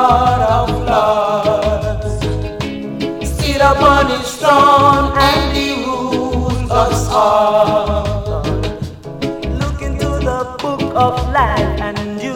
God of love. Still upon his throne and he rules us all. Look into the book of life and